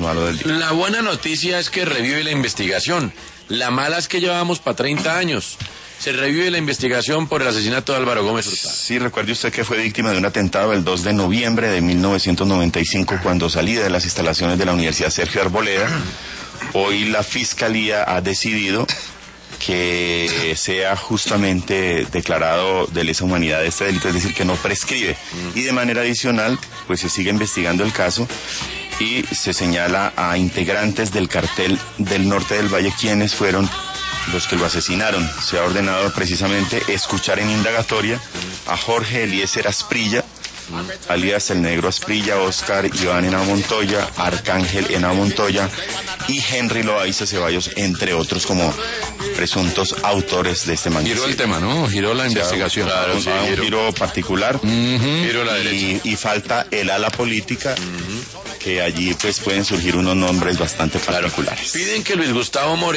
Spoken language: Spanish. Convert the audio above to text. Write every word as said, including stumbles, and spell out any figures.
malo del día. La buena noticia es que revive la investigación. La mala es que llevamos para treinta años. Se revive la investigación por el asesinato de Álvaro Gómez Hurtado. Sí, recuerde usted que fue víctima de un atentado el dos de noviembre de mil novecientos noventa y cinco cuando salía de las instalaciones de la Universidad Sergio Arboleda. Hoy la Fiscalía ha decidido que sea justamente declarado de lesa humanidad este delito, es decir, que no prescribe. Y de manera adicional, pues se sigue investigando el caso y se señala a integrantes del cartel del Norte del Valle quienes fueron los que lo asesinaron. Se ha ordenado precisamente escuchar en indagatoria a Jorge Eliezer Asprilla, alias el Negro Asprilla, Oscar Iván Henao Montoya, Arcángel Henao Montoya y Henry Loaiza Ceballos, entre otros, como presuntos autores de este magnicidio. Giró el tema, ¿no? Giró la investigación. O sea, claro, sí, un, un giro particular. Uh-huh. Giro a la y, derecha. Y falta el ala política, uh-huh, que allí pues pueden surgir unos nombres bastante particulares. Claro. Piden que Luis Gustavo Moreno